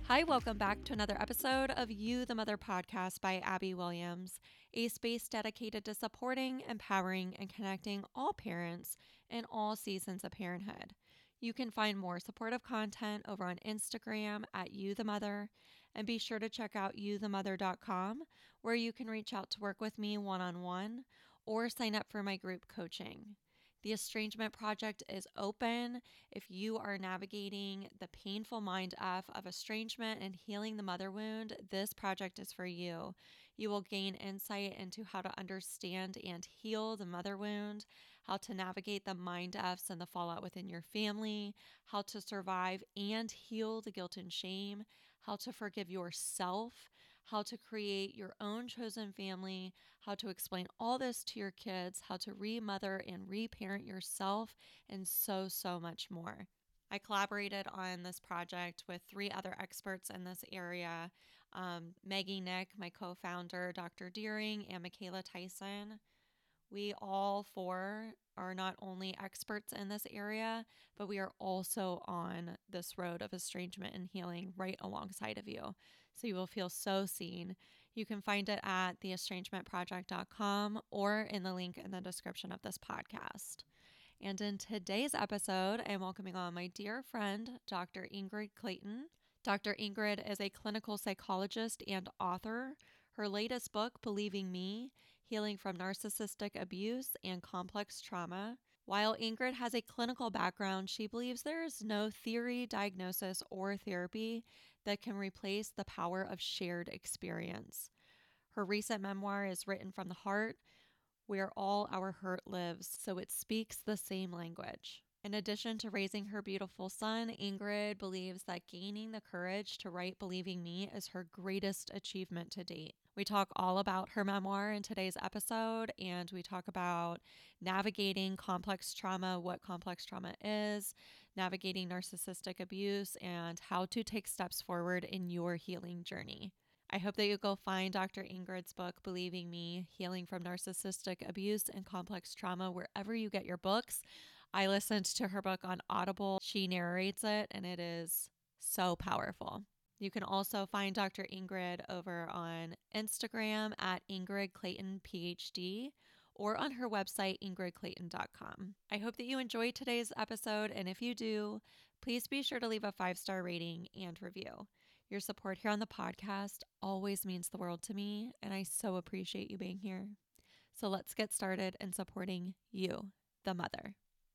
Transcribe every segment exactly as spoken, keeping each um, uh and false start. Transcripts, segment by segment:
Hi, welcome back to another episode of You, the Mother podcast by Abby Williams, a space dedicated to supporting, empowering, and connecting all parents in all seasons of parenthood. You can find more supportive content over on Instagram at You the Mother, and be sure to check out you the mother dot com, where you can reach out to work with me one-on-one or sign up for my group coaching. The Estrangement Project is open. If you are navigating the painful mind F of estrangement and healing the mother wound, this project is for you. You will gain insight into how to understand and heal the mother wound, how to navigate the mind Fs and the fallout within your family, how to survive and heal the guilt and shame, how to forgive yourself, how to create your own chosen family, how to explain all this to your kids, how to remother and reparent yourself, and so, so much more. I collaborated on this project with three other experts in this area, um, Maggie Nick, my co-founder, Doctor Deering, and Michaela Tyson. We all four are not only experts in this area, but we are also on this road of estrangement and healing right alongside of you. So you will feel so seen. You can find it at the estrangement project dot com or in the link in the description of this podcast. And in today's episode, I'm welcoming on my dear friend, Doctor Ingrid Clayton. Doctor Ingrid is a clinical psychologist and author. Her latest book, Believing Me, Healing from Narcissistic Abuse and Complex Trauma. While Ingrid has a clinical background, she believes there is no theory, diagnosis, or therapy that can replace the power of shared experience. Her recent memoir is Written from the Heart, Where All Our Hurt Lives, so it speaks the same language. In addition to raising her beautiful son, Ingrid believes that gaining the courage to write Believing Me is her greatest achievement to date. We talk all about her memoir in today's episode, and we talk about navigating complex trauma, what complex trauma is, navigating narcissistic abuse, and how to take steps forward in your healing journey. I hope that you go find Doctor Ingrid's book, Believing Me, Healing from Narcissistic Abuse and Complex Trauma, wherever you get your books. I listened to her book on Audible. She narrates it, and it is so powerful. You can also find Doctor Ingrid over on Instagram at Ingrid Clayton PhD or on her website, ingrid clayton dot com. I hope that you enjoyed today's episode, and if you do, please be sure to leave a five-star rating and review. Your support here on the podcast always means the world to me, and I so appreciate you being here. So let's get started in supporting you, the mother.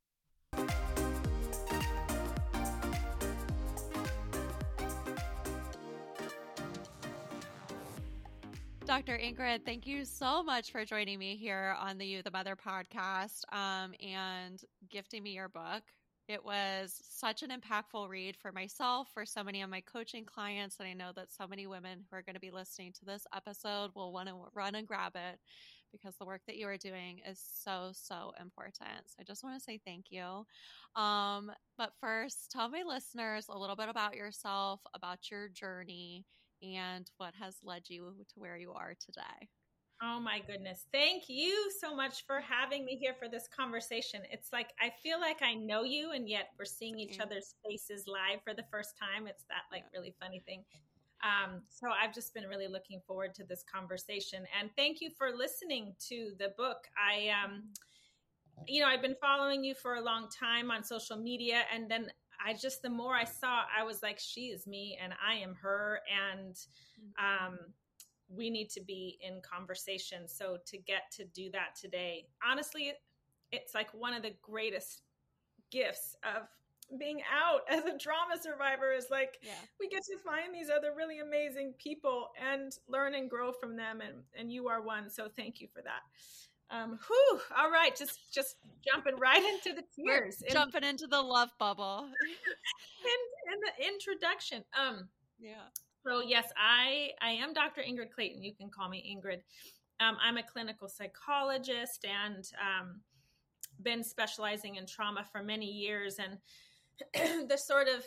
Doctor Ingrid, thank you so much for joining me here on the You, the Mother podcast um, and gifting me your book. It was such an impactful read for myself, for so many of my coaching clients, and I know that so many women who are going to be listening to this episode will want to run and grab it because the work that you are doing is so, so important. So I just want to say thank you. Um, but first, tell my listeners a little bit about yourself, about your journey, and what has led you to where you are today. Oh my goodness. Thank you so much for having me here for this conversation. It's like, I feel like I know you, and yet we're seeing each other's faces live for the first time. It's that like really funny thing. Um, so I've just been really looking forward to this conversation, and thank you for listening to the book. I, um, you know, I've been following you for a long time on social media, and then I just, the more I saw, I was like, she is me and I am her. And, um, we need to be in conversation. So to get to do that today, honestly, it's like one of the greatest gifts of being out as a trauma survivor is like, yeah. we get to find these other really amazing people and learn and grow from them. And, and you are one. So thank you for that. Um, whew, all right. Just, just jumping right into the tears. We're jumping in, into the love bubble. in, in the introduction. Um, yeah. So yes, I, I am Doctor Ingrid Clayton. You can call me Ingrid. Um, I'm a clinical psychologist and um, been specializing in trauma for many years. And the sort of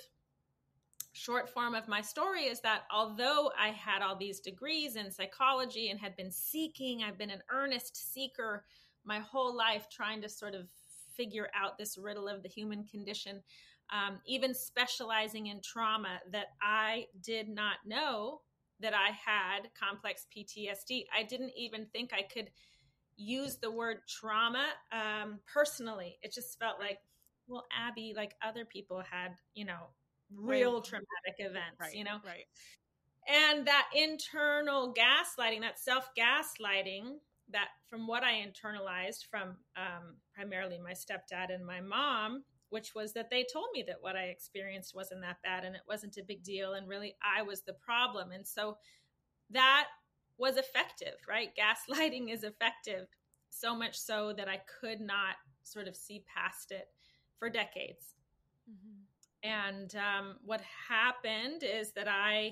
short form of my story is that although I had all these degrees in psychology and had been seeking, I've been an earnest seeker my whole life trying to sort of figure out this riddle of the human condition. um, even specializing in trauma, that I did not know that I had complex P T S D. I didn't even think I could use the word trauma um, personally. It just felt like, well, Abby, like other people had, you know, real Right. traumatic events, Right. you know? Right. And that internal gaslighting, that self gaslighting, that from what I internalized from um, primarily my stepdad and my mom, which was that they told me that what I experienced wasn't that bad and it wasn't a big deal. And really, I was the problem. And so that was effective, right? Gaslighting is effective, so much so that I could not sort of see past it for decades. Mm-hmm. And um, what happened is that I,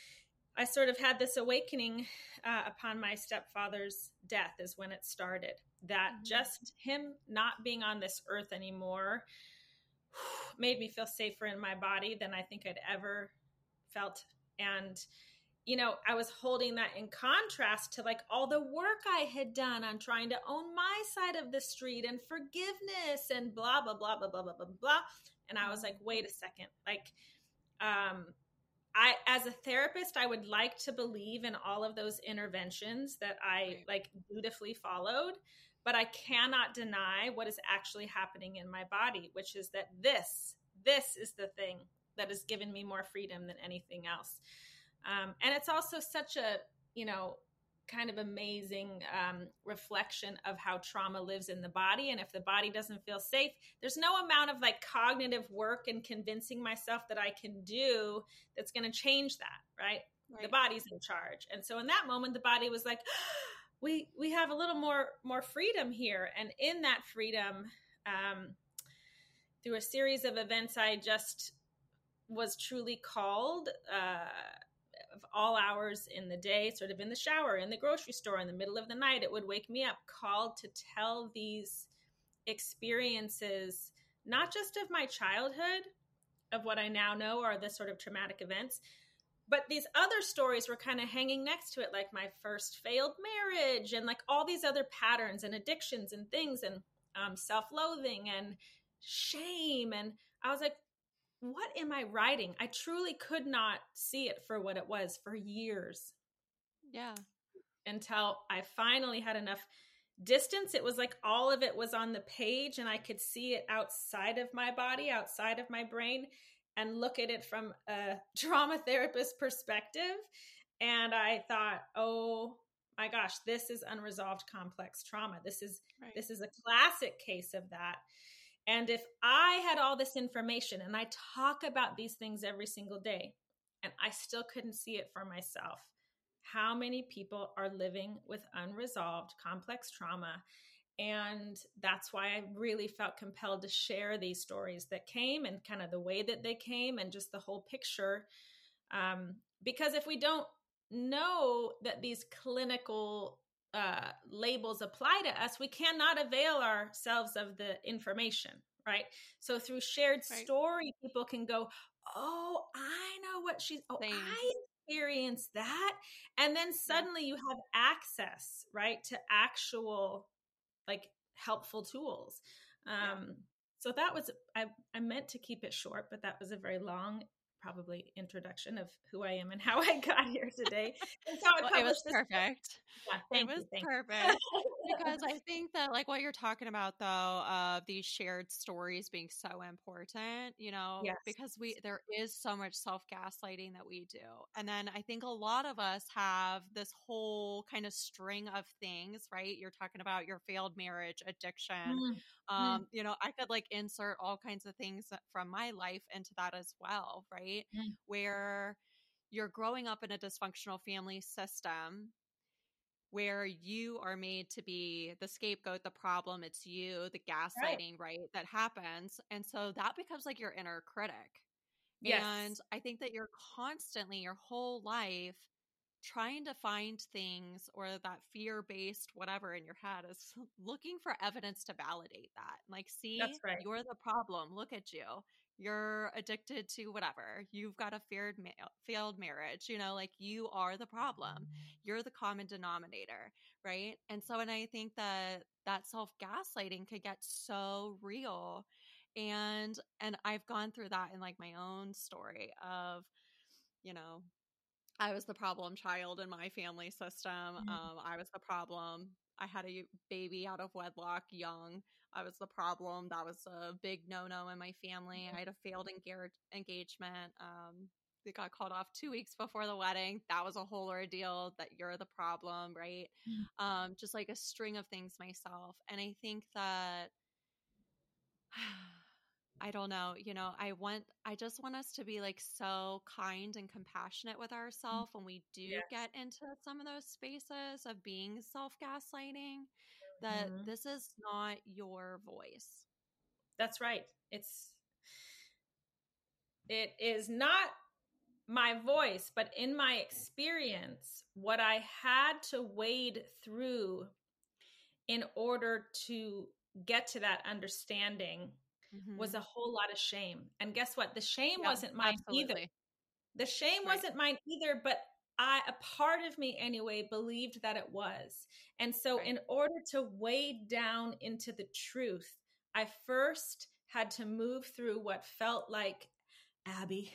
I sort of had this awakening uh, upon my stepfather's death is when it started, that mm-hmm. just him not being on this earth anymore made me feel safer in my body than I think I'd ever felt. And you know, I was holding that in contrast to like all the work I had done on trying to own my side of the street and forgiveness and blah, blah, blah, blah, blah, blah, blah, blah. And I was like, wait a second. Like, um, I, as a therapist, I would like to believe in all of those interventions that I right. like dutifully followed, but I cannot deny what is actually happening in my body, which is that this, this is the thing that has given me more freedom than anything else. Um, and it's also such a, you know, kind of amazing um, reflection of how trauma lives in the body. And if the body doesn't feel safe, there's no amount of like cognitive work and convincing myself that I can do that's going to change that, right? right? The body's in charge. And so in that moment, the body was like, we we have a little more more freedom here. And in that freedom, um, through a series of events, I just was truly called uh of all hours in the day, sort of in the shower, in the grocery store, in the middle of the night, it would wake me up, called to tell these experiences, not just of my childhood, of what I now know are the sort of traumatic events, but these other stories were kind of hanging next to it, like my first failed marriage and like all these other patterns and addictions and things and um, self-loathing and shame. And I was like, what am I writing? I truly could not see it for what it was for years. Yeah. Until I finally had enough distance. It was like all of it was on the page and I could see it outside of my body, outside of my brain, and look at it from a trauma therapist perspective. And I thought, oh my gosh, this is unresolved complex trauma. This is, right. this is a classic case of that. And if I had all this information, and I talk about these things every single day, and I still couldn't see it for myself, how many people are living with unresolved complex trauma? And that's why I really felt compelled to share these stories that came and kind of the way that they came and just the whole picture. Um, because if we don't know that these clinical uh, labels apply to us, we cannot avail ourselves of the information, right? So through shared right. story, people can go, oh, I know what she's, oh, Same. I experienced that. And then suddenly yeah. you have access, right, to actual like helpful tools. Um, yeah. So that was, I, I meant to keep it short, but that was a very long probably introduction of who I am and how I got here today. And so I well, it was perfect. Yeah, thank it was you, perfect because I think that like what you're talking about though, of uh, these shared stories being so important, you know, yes. because we, there is so much self gaslighting that we do. And then I think a lot of us have this whole kind of string of things, right? You're talking about your failed marriage, addiction. Mm. Um, mm. You know, I could like insert all kinds of things from my life into that as well, right? Mm. Where you're growing up in a dysfunctional family system where you are made to be the scapegoat, the problem, it's you, the gaslighting, right, right that happens. And so that becomes like your inner critic. Yes. And I think that you're constantly, your whole life, trying to find things or that fear-based whatever in your head is looking for evidence to validate that. Like, see, That's right. you're the problem. Look at you. You're addicted to whatever. You've got a feared ma- failed marriage. You know, like you are the problem. You're the common denominator, right? And so, and I think that that self-gaslighting could get so real. And and I've gone through that in like my own story of, you know, I was the problem child in my family system. Mhm. Um, I was the problem. I had a baby out of wedlock young. I was the problem. That was a big no-no in my family. I had a failed enga- engagement. Um, it got called off two weeks before the wedding. That was a whole ordeal, that you're the problem, right? Mhm. Um, just like a string of things myself. And I think that I don't know, you know, I want, I just want us to be like so kind and compassionate with ourselves when we do Yes. get into some of those spaces of being self gaslighting, that Mhm. this is not your voice. That's right. It's it is not my voice, but in my experience, what I had to wade through in order to get to that understanding was Mm-hmm. a whole lot of shame. And guess what? The shame Yeah, wasn't mine either. absolutely. The shame Right. wasn't mine either, but I, a part of me anyway, believed that it was. And so, Right. in order to wade down into the truth, I first had to move through what felt like, Abby,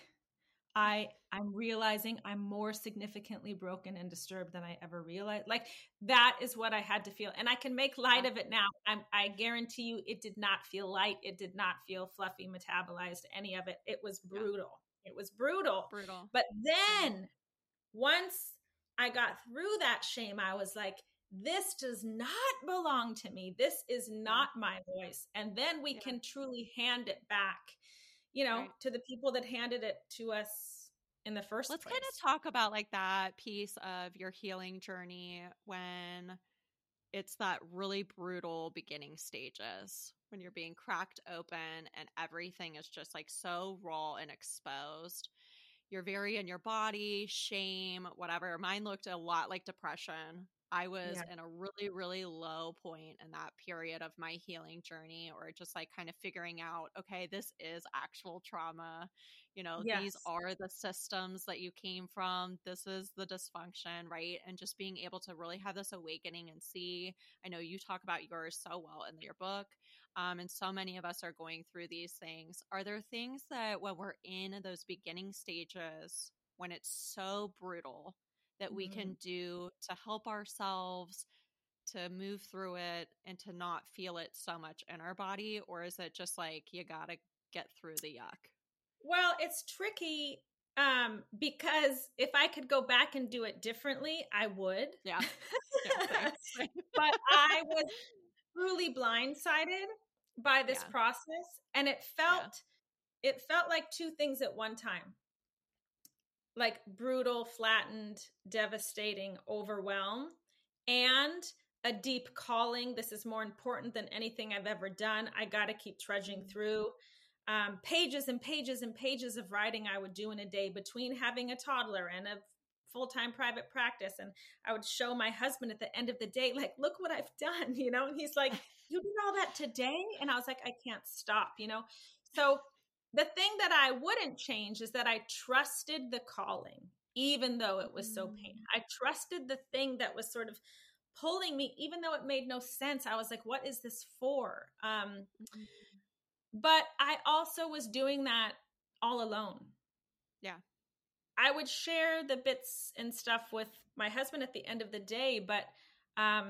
I I'm realizing I'm more significantly broken and disturbed than I ever realized. Like that is what I had to feel, and I can make light Yeah. of it now. I'm, I guarantee you, it did not feel light. It did not feel fluffy, metabolized. Any of it. It was Yeah. brutal. It was brutal. Brutal. But Yeah. then once I got through that shame, I was like, this does not belong to me. This is Yeah. not my voice. And then we Yeah. can truly hand it back, you know, Right. to the people that handed it to us in the first Let's kind place. of talk about like that piece of your healing journey when it's that really brutal beginning stages, when you're being cracked open and everything is just like so raw and exposed. You're very in your body, shame, whatever. Mine looked a lot like depression. I was Yeah. in a really, really low point in that period of my healing journey, or just like kind of figuring out, okay, this is actual trauma. You know, these Yes. are the systems that you came from. This is the dysfunction, right? And just being able to really have this awakening and see. I know you talk about yours so well in your book. Um, and so many of us are going through these things. Are there things that when we're in those beginning stages, when it's so brutal, that we Mm. can do to help ourselves to move through it and to not feel it so much in our body? Or is it just like you got to get through the yuck? Well, it's tricky um, because if I could go back and do it differently, I would. Yeah. Yeah. Same. Same. But I was truly blindsided by this Yeah. process, and it Yeah. felt it felt like two things at one time. Like brutal, flattened, devastating overwhelm, and a deep calling. This is more important than anything I've ever done. I got to keep trudging Mm. through um, pages and pages and pages of writing I would do in a day between having a toddler and a full-time private practice. And I would show my husband at the end of the day, like, look what I've done, you know? And he's like, you did all that today? And I was like, I can't stop, you know? So the thing that I wouldn't change is that I trusted the calling, even though it was so painful. Mm. I trusted the thing that was sort of pulling me, even though it made no sense. I was like, what is this for? Um, Mm. but I also was doing that all alone. Yeah. I would share the bits and stuff with my husband at the end of the day, but um,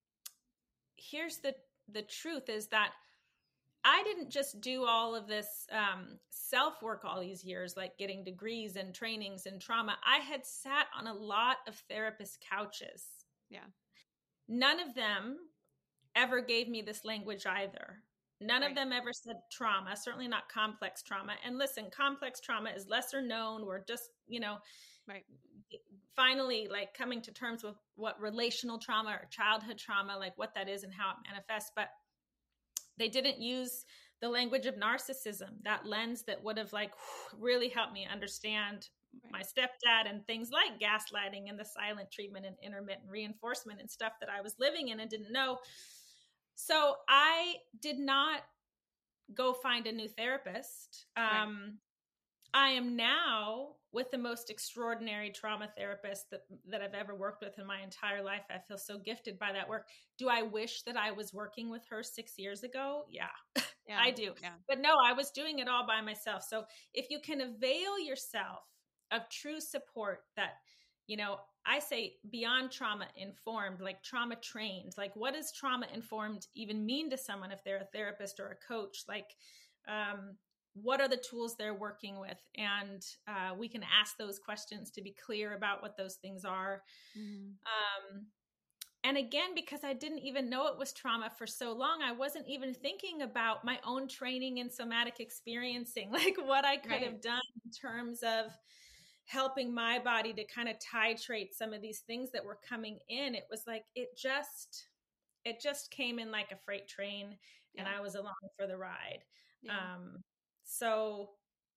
here's the the truth is that I didn't just do all of this um, self work all these years, like getting degrees and trainings and trauma. I had sat on a lot of therapist couches. Yeah. None of them ever gave me this language either. None Right. of them ever said trauma, certainly not complex trauma. And listen, complex trauma is lesser known. We're just, you know, Right. finally like coming to terms with what relational trauma or childhood trauma, like what that is and how it manifests. But they didn't use the language of narcissism, that lens that would have like really helped me understand Right. my stepdad and things like gaslighting and the silent treatment and intermittent reinforcement and stuff that I was living in and didn't know. So I did not go find a new therapist. Um, Right. I am now with the most extraordinary trauma therapist that, that I've ever worked with in my entire life. I feel so gifted by that work. Do I wish that I was working with her six years ago? Yeah. Yeah. I do. Yeah. But no, I was doing it all by myself. So if you can avail yourself of true support that, you know, I say beyond trauma informed, like trauma trained, like what does trauma informed even mean to someone if they're a therapist or a coach? Like, um, what are the tools they're working with? And uh, we can ask those questions to be clear about what those things are. Mm-hmm. Um, and again, because I didn't even know it was trauma for so long, I wasn't even thinking about my own training in somatic experiencing, like what I could Right. have done in terms of helping my body to kind of titrate some of these things that were coming in. It was like, it just, it just came in like a freight train, and Yeah. I was along for the ride. Yeah. Um, so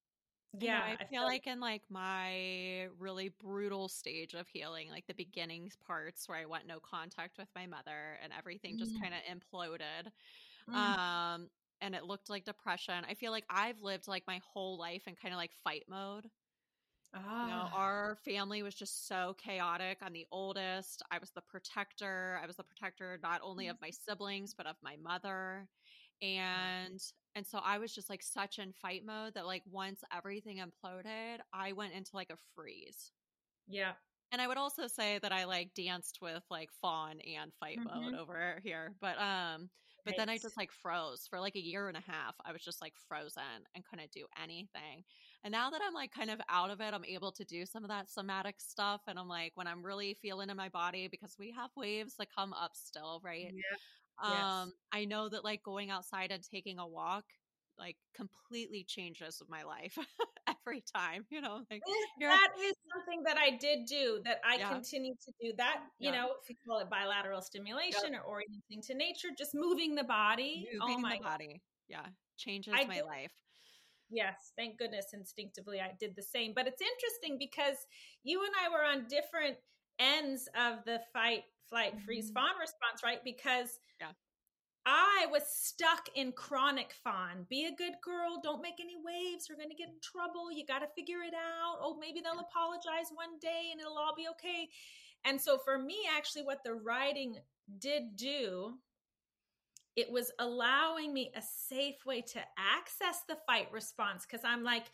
I know, yeah, I I feel felt, like in like my really brutal stage of healing, like the beginning parts where I went no contact with my mother and everything just mm, kind of imploded. mm, Um, and it looked like depression. I feel like I've lived like my whole life in kind of like fight mode. You know, ah, our family was just so chaotic. I'm the oldest. I was the protector. I was the protector not only of my siblings, but of my mother. And and so I was just like such in fight mode that like once everything imploded, I went into like a freeze. yeah, And I would also say that I like danced with like fawn and fight mode mm-hmm, over here. But um but then I right, just like froze for like a year and a half. I was just like frozen and couldn't do anything. And now that I'm like kind of out of it, I'm able to do some of that somatic stuff. And I'm like, when I'm really feeling in my body, because we have waves that come up still, right? yeah, yes. Um, I know that like going outside and taking a walk like completely changes my life every time, you know, like you're, That is something that I did do, that I yeah, continue to do that, you yeah, know, if you call it bilateral yep. stimulation or orienting to nature, just moving the body. Oh Moving my the God. body. Yeah. Changes I my did. life. Yes. Thank goodness instinctively I did the same. But it's interesting because you and I were on different ends of the fight, flight, freeze, Mhm. fawn response, right? Because Yeah. I was stuck in chronic fawn. Be a good girl. Don't make any waves. You're going to get in trouble. You got to figure it out. Oh, maybe they'll Yeah. apologize one day and it'll all be okay. And so for me, actually, what the writing did do, it was allowing me a safe way to access the fight response, because I'm like,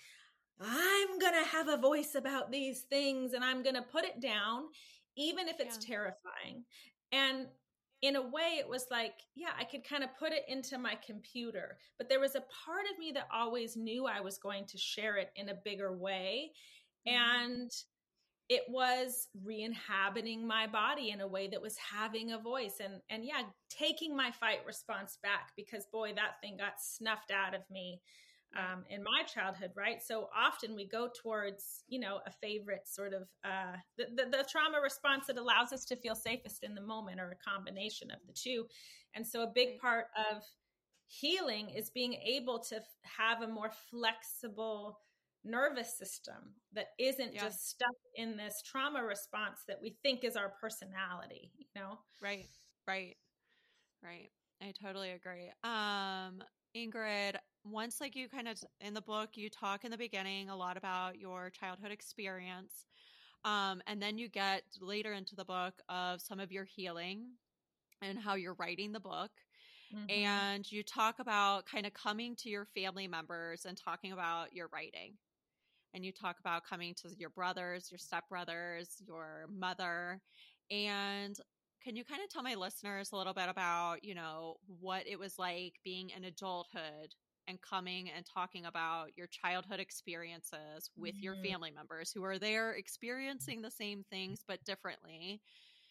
I'm going to have a voice about these things and I'm going to put it down, even if it's Yeah. terrifying. And in a way, it was like, yeah, I could kind of put it into my computer. But there was a part of me that always knew I was going to share it in a bigger way. Mhm. And it was re-inhabiting my body in a way that was having a voice, and and yeah, taking my fight response back, because boy, that thing got snuffed out of me Right. um, in my childhood, right? So often we go towards, you know, a favorite sort of uh, the, the, the trauma response that allows us to feel safest in the moment, or a combination of the two. And so a big Right. part of healing is being able to have a more flexible nervous system that isn't Yeah. just stuck in this trauma response that we think is our personality, you know? Right. Right. Right. I totally agree. Um, Ingrid, once like you kind of in the book, you talk in the beginning a lot about your childhood experience. Um, and then you get later into the book of some of your healing and how you're writing the book. Mm-hmm. And you talk about kind of coming to your family members and talking about your writing. And you talk about coming to your brothers, your stepbrothers, your mother. And can you kind of tell my listeners a little bit about, you know, what it was like being in adulthood and coming and talking about your childhood experiences with your Mm-hmm. family members who are there experiencing the same things but differently,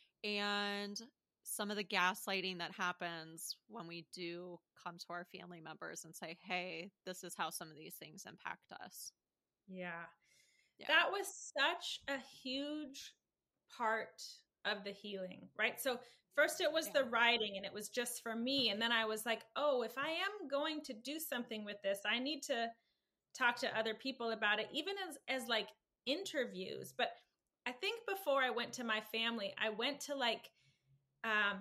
and some of the gaslighting that happens when we do come to our family members and say, hey, this is how some of these things impact us. Yeah. Yeah. That was such a huge part of the healing, right? So first it was Yeah. the writing, and it was just for me. And then I was like, oh, if I am going to do something with this, I need to talk to other people about it, even as, as like interviews. But I think before I went to my family, I went to like um,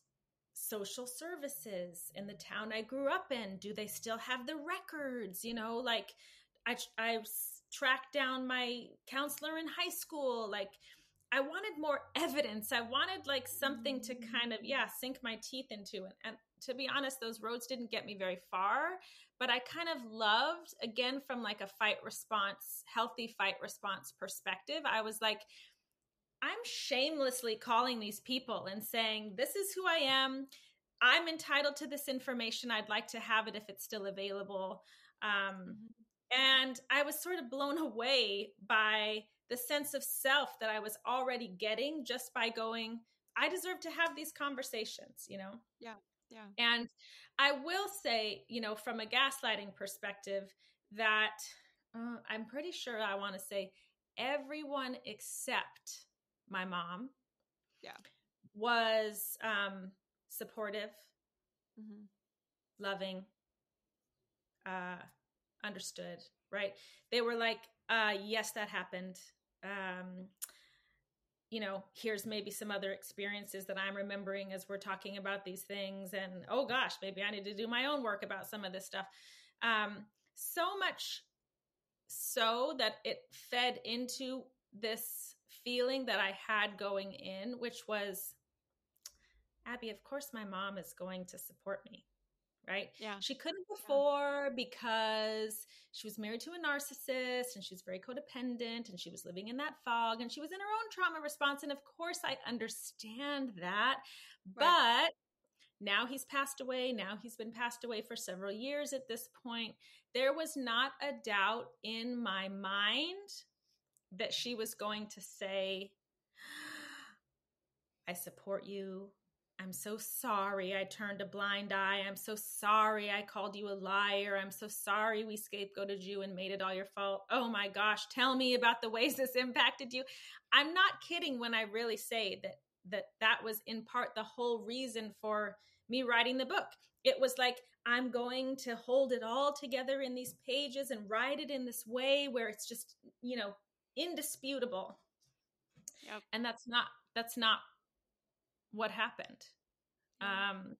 social services in the town I grew up in. Do they still have the records? You know, like I, I tracked down my counselor in high school. Like I wanted more evidence. I wanted like something to kind of, yeah, sink my teeth into it. And to be honest, those roads didn't get me very far, but I kind of loved, again, from like a fight response, healthy fight response perspective. I was like, I'm shamelessly calling these people and saying, this is who I am. I'm entitled to this information. I'd like to have it if it's still available. Um, mm-hmm. And I was sort of blown away by the sense of self that I was already getting just by going, I deserve to have these conversations, you know? Yeah. Yeah. And I will say, you know, from a gaslighting perspective, that uh, I'm pretty sure I want to say everyone except my mom yeah. was um, supportive, mm-hmm. loving, uh, understood, right? They were like, uh, yes, that happened. Um, you know, here's maybe some other experiences that I'm remembering as we're talking about these things. And, oh gosh, maybe I need to do my own work about some of this stuff. Um, so much so that it fed into this feeling that I had going in, which was, Abby, of course my mom is going to support me. Right? Yeah. She couldn't before yeah. because she was married to a narcissist and she was very codependent and she was living in that fog and she was in her own trauma response. And of course I understand that, right. But now he's passed away. Now he's been passed away for several years at this point. There was not a doubt in my mind that she was going to say, I support you. I'm so sorry I turned a blind eye. I'm so sorry I called you a liar. I'm so sorry we scapegoated you and made it all your fault. Oh my gosh, tell me about the ways this impacted you. I'm not kidding when I really say that that that was in part the whole reason for me writing the book. It was like, I'm going to hold it all together in these pages and write it in this way where it's just, you know, indisputable. Yep. And that's not, that's not what happened. Yeah. Um,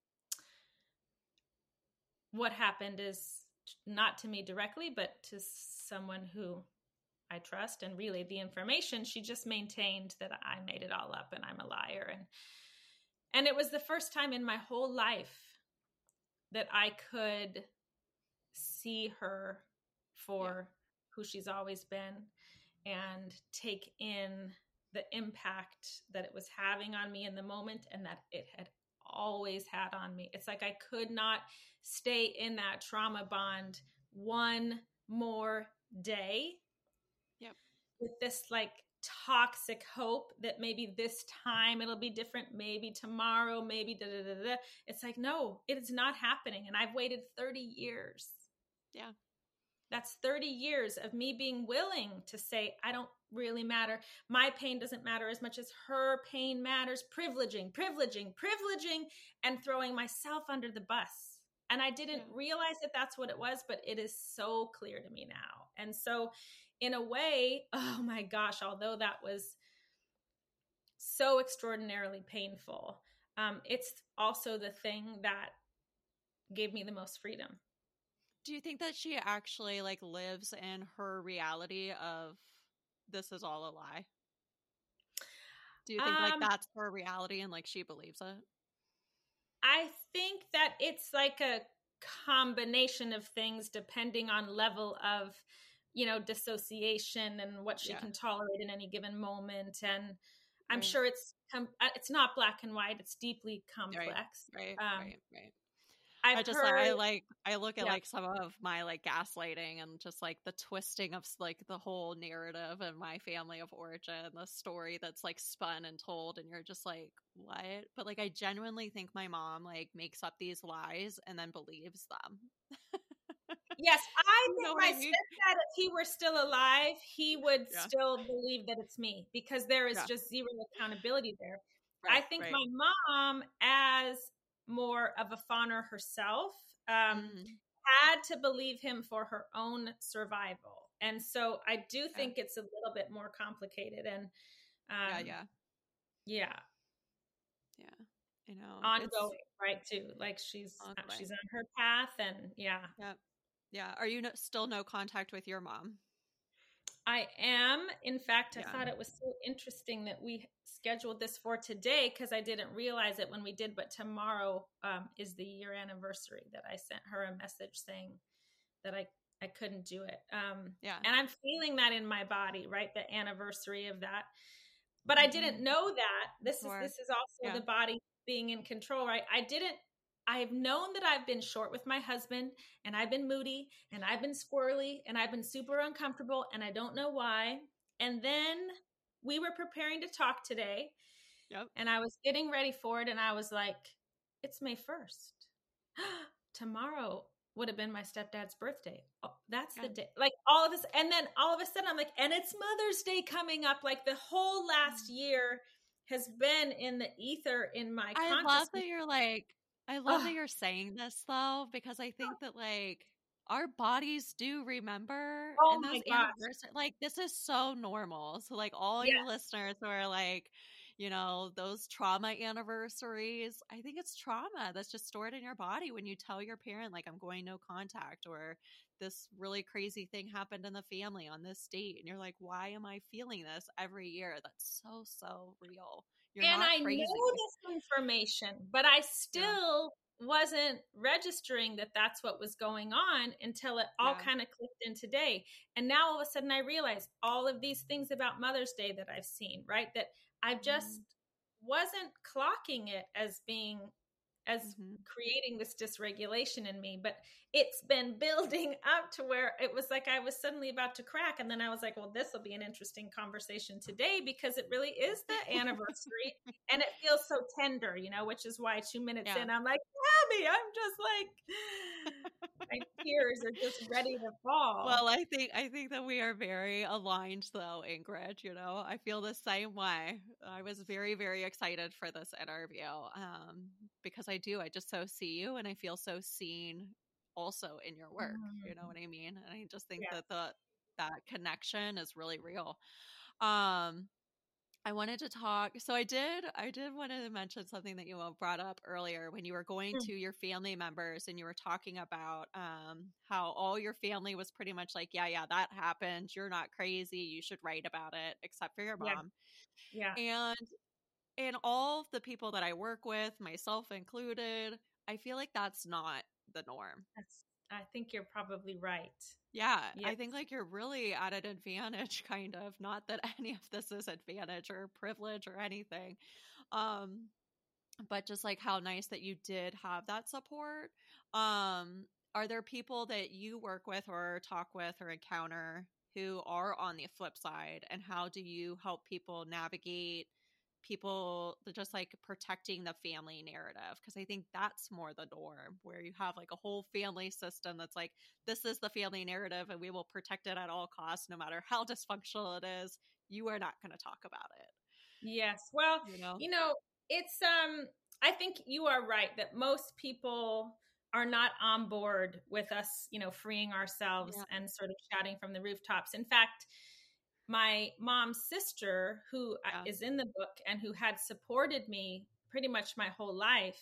what happened is not to me directly, but to someone who I trust, and really the information, she just maintained that I made it all up and I'm a liar. And, and it was the first time in my whole life that I could see her for yeah. who she's always been and take in the impact that it was having on me in the moment and that it had always had on me. It's like I could not stay in that trauma bond one more day yep. with this like toxic hope that maybe this time it'll be different, maybe tomorrow, maybe da da da da. It's like, no, it is not happening. And I've waited thirty years. Yeah. That's thirty years of me being willing to say, I don't really matter. My pain doesn't matter as much as her pain matters. Privileging, privileging, privileging, and throwing myself under the bus. And I didn't yeah. realize that that's what it was, but it is so clear to me now. And so in a way, oh my gosh, although that was so extraordinarily painful, um, it's also the thing that gave me the most freedom. Do you think that she actually like lives in her reality of this is all a lie? Do you think um, like that's her reality and like she believes it? I think that it's like a combination of things depending on level of, you know, dissociation and what she yeah. can tolerate in any given moment. And I'm right. sure it's it's not black and white. It's deeply complex. Right, right, um, right. right. I've I just heard, I like I look at yeah. like some of my like gaslighting and just like the twisting of like the whole narrative of my family of origin, the story that's like spun and told, and you're just like, what? But like I genuinely think my mom like makes up these lies and then believes them. Yes, I You think know my what I mean? stepdad, if he were still alive, he would Yeah. still believe that it's me because there is Yeah. just zero accountability there. Right, I think right. my mom, as more of a fawner herself, um, mm. had to believe him for her own survival. And so I do think yeah. it's a little bit more complicated. And um, yeah, yeah. Yeah. Yeah. You know, ongoing, right, too. Like she's ongoing. She's on her path and yeah. Yeah. Yeah. Are you no, still no contact with your mom? I am. In fact, I Yeah. thought it was so interesting that we scheduled this for today because I didn't realize it when we did. But tomorrow um, is the year anniversary that I sent her a message saying that I, I couldn't do it. Um, Yeah. and I'm feeling that in my body, right? The anniversary of that. But I didn't Mhm. know that. This Sure. is this is also Yeah. the body being in control, right? I didn't I've known that I've been short with my husband and I've been moody and I've been squirrely and I've been super uncomfortable and I don't know why. And then we were preparing to talk today Yep. and I was getting ready for it and I was like, it's May first. Tomorrow would have been my stepdad's birthday. Oh, that's Yeah. the day. Like all of us. And then all of a sudden I'm like, and it's Mother's Day coming up. Like the whole last year has been in the ether in my I love consciousness. that you're like, I love that Oh, you're saying this though, because I think that like our bodies do remember, oh and those my gosh. anniversaries, like this is so normal. So like all Yeah. your listeners who are like, you know, those trauma anniversaries, I think it's trauma that's just stored in your body when you tell your parent like I'm going no contact, or this really crazy thing happened in the family on this date, and you're like, why am I feeling this every year? That's so so real. You're And not I know crazy. this information, but I Yeah. still wasn't registering that that's what was going on until it all Yeah. kind of clicked in today. And now all of a sudden I realize all of these things about Mother's Day that I've seen, right? That I just Mhm. wasn't clocking it as being as Mhm. creating this dysregulation in me, but it's been building up to where it was like I was suddenly about to crack. And then I was like, well, this will be an interesting conversation today because it really is the anniversary and it feels so tender, you know, which is why two minutes Yeah. in, I'm like, Abby, I'm just like, my tears are just ready to fall. Well, I think I think that we are very aligned though, Ingrid, you know. I feel the same way. I was very very excited for this interview. Um because I do I just so see you, and I feel so seen also in your work. You know Mm, what I mean? And I just think yeah. that the that connection is really real. Um I wanted to talk. So I did. I did want to mention something that you brought up earlier when you were going Mm, to your family members and you were talking about um, how all your family was pretty much like, yeah, yeah, that happened. You're not crazy. You should write about it, except for your yeah. mom. Yeah. And and all the people that I work with, myself included, I feel like that's not the norm. That's, I think you're probably right. Yeah, Yeah. I think like you're really at an advantage, kind of. Not that any of this is advantage or privilege or anything. Um, but just like how nice that you did have that support. Um, are there people that you work with or talk with or encounter who are on the flip side, and how do you help people navigate people just like protecting the family narrative? Because I think that's more the norm, where you have like a whole family system that's like, this is the family narrative and we will protect it at all costs no matter how dysfunctional it is. You are not going to talk about it, Yes. Well, you know. you know, it's um I think you are right that most people are not on board with us, you know, freeing ourselves Yeah. and sort of shouting from the rooftops. In fact, my mom's sister who uh, Yeah. is in the book and who had supported me pretty much my whole life,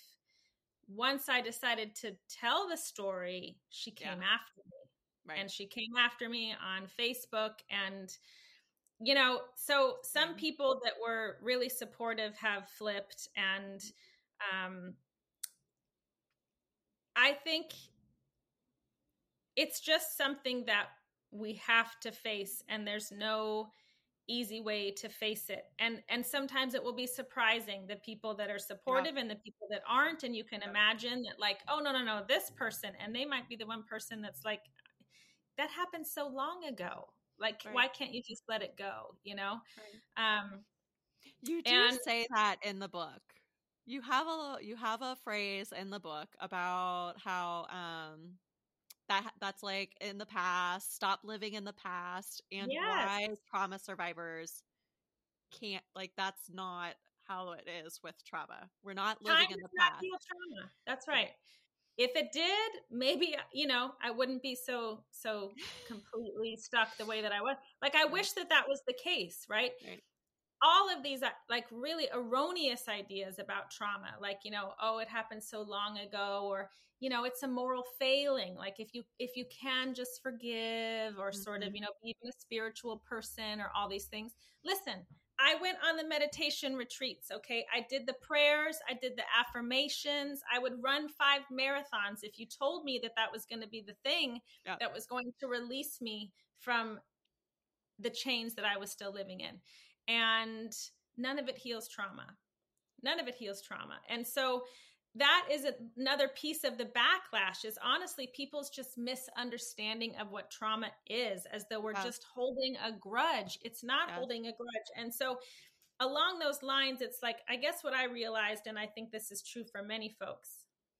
once I decided to tell the story, she Yeah. came after me. Right. And she came after me on Facebook and you know, so some Yeah. people that were really supportive have flipped. And um, I think it's just something that we have to face, and there's no easy way to face it. And and sometimes it will be surprising, the people that are Yeah. supportive and the people that aren't. And you can Yep. imagine that, like, oh, no, no, no, this person. And they might be the one person that's like, that happened so long ago. Like, Right. why can't you just let it go? You know? Right. Um, You do and say that in the book. You have a you have a phrase in the book about how um that that's like in the past, stop living in the past, and yes. why trauma survivors can't, like, that's not how it is with trauma. We're not Time living in the does not past. heal trauma. That's right. Right. If it did, maybe, you know, I wouldn't be so, so completely stuck the way that I was. Like, I Yeah. wish that that was the case, right? Right. all of these like really erroneous ideas about trauma, like, you know, oh, it happened so long ago, or, you know, it's a moral failing. Like if you, if you can just forgive, or mm-hmm. sort of, you know, even a spiritual person, or all these things. Listen, I went on the meditation retreats. Okay. I did the prayers. I did the affirmations. I would run five marathons. If you told me that that was going to be the thing yeah. that was going to release me from the chains that I was still living in. And none of it heals trauma. None of it heals trauma. And so that is another piece of the backlash, is honestly people's just misunderstanding of what trauma is, as though we're yeah. just holding a grudge. It's not yeah. holding a grudge. And so along those lines, it's like, I guess what I realized, and I think this is true for many folks,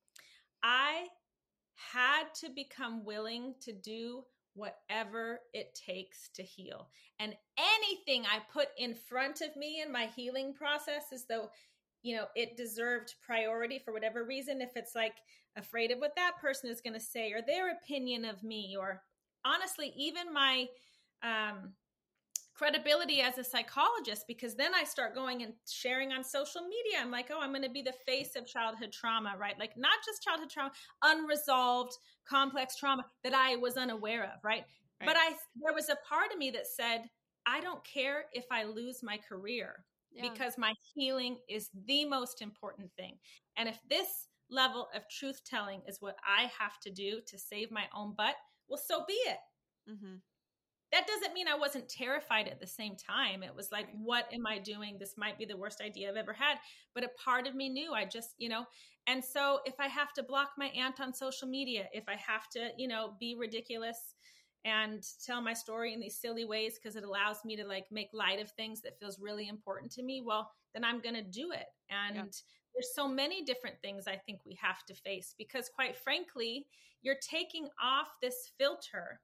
I had to become willing to do whatever it takes to heal. And anything I put in front of me in my healing process, as though, you know, it deserved priority for whatever reason, if it's like afraid of what that person is going to say, or their opinion of me, or honestly, even my um, credibility as a psychologist, because then I start going and sharing on social media. I'm like, oh, I'm going to be the face of childhood trauma, right? Like not just childhood trauma, unresolved, complex trauma that I was unaware of, right? right? But I, there was a part of me that said, I don't care if I lose my career, yeah. because my healing is the most important thing. And if this level of truth telling is what I have to do to save my own butt, well, so be it. Mm-hmm. That doesn't mean I wasn't terrified at the same time. It was like, right. what am I doing? This might be the worst idea I've ever had. But a part of me knew, I just, you know, and so if I have to block my aunt on social media, if I have to, you know, be ridiculous and tell my story in these silly ways because it allows me to like make light of things that feels really important to me, well, then I'm going to do it. And yeah. there's so many different things I think we have to face, because quite frankly, you're taking off this filter.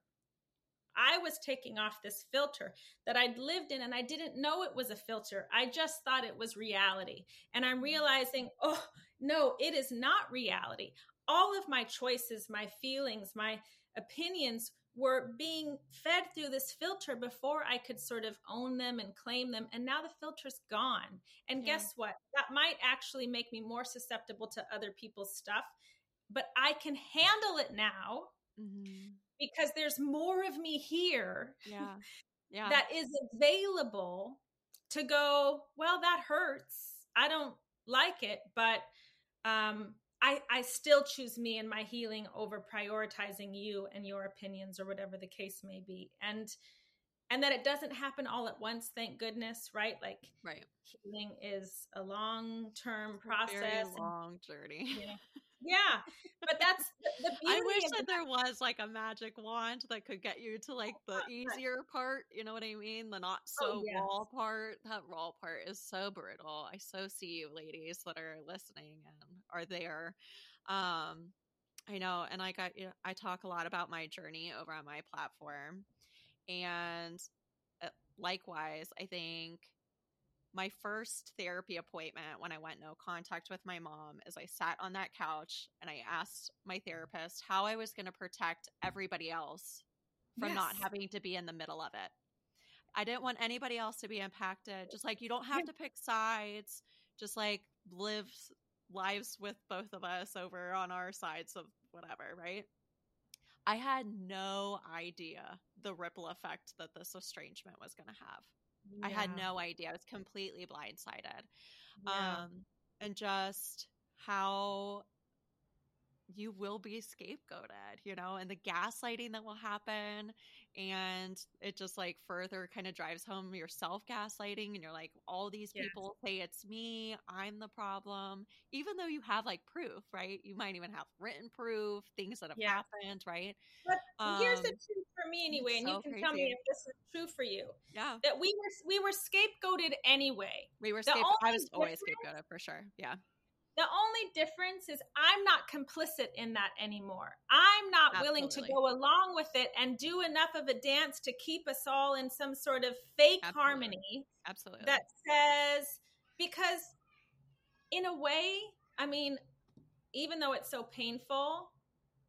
I was taking off this filter that I'd lived in, and I didn't know it was a filter. I just thought it was reality. And I'm realizing, oh, no, it is not reality. All of my choices, my feelings, my opinions were being fed through this filter before I could sort of own them and claim them. And now the filter's gone. And yeah. guess what? That might actually make me more susceptible to other people's stuff, but I can handle it now. Mm-hmm. Because there's more of me here yeah. Yeah. that is available to go, well, that hurts. I don't like it, but um, I, I still choose me and my healing over prioritizing you and your opinions, or whatever the case may be. And and that it doesn't happen all at once, thank goodness, right? Like right. healing is a long-term process. A very long journey. You know, yeah, but that's the, the beauty. I wish of that the- there was like a magic wand that could get you to like the easier part. You know what I mean? The not so oh, yes. raw part. That raw part is so brutal. I so see you ladies that are listening and are there. Um, I know, and like I, you know, I talk a lot about my journey over on my platform, and uh, likewise, I think. My first therapy appointment when I went no contact with my mom is I sat on that couch and I asked my therapist how I was going to protect everybody else from yes. not having to be in the middle of it. I didn't want anybody else to be impacted. Just like you don't have to pick sides, just like live lives with both of us over on our sides of whatever, right? I had no idea the ripple effect that this estrangement was going to have. Yeah. I had no idea. I was completely blindsided. Yeah. Um, and just how you will be scapegoated, you know, and the gaslighting that will happen. And it just like further kind of drives home your self-gaslighting. And you're like, all these yes. people say it's me, I'm the problem, even though you have like proof, right? You might even have written proof, things that have yeah. happened, right? But um, here's the truth for me anyway, and so you can crazy. Tell me if this is true for you. Yeah. That we were we were scapegoated anyway. We were scapegoated. I was always scapegoated for sure. Yeah. The only difference is I'm not complicit in that anymore. I'm not Absolutely. Willing to go along with it and do enough of a dance to keep us all in some sort of fake Absolutely. Harmony. Absolutely. That says, because in a way, I mean, even though it's so painful,